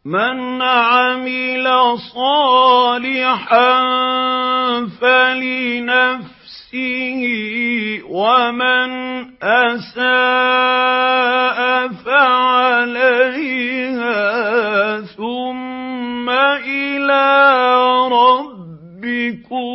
مَنْ عَمِلَ صَالِحًا فَلِنَفْسِهِ وَمَنْ أَسَاءَ فَعَلَيْهَا ثُمَّ إِلَىٰ رَبِّكُمْ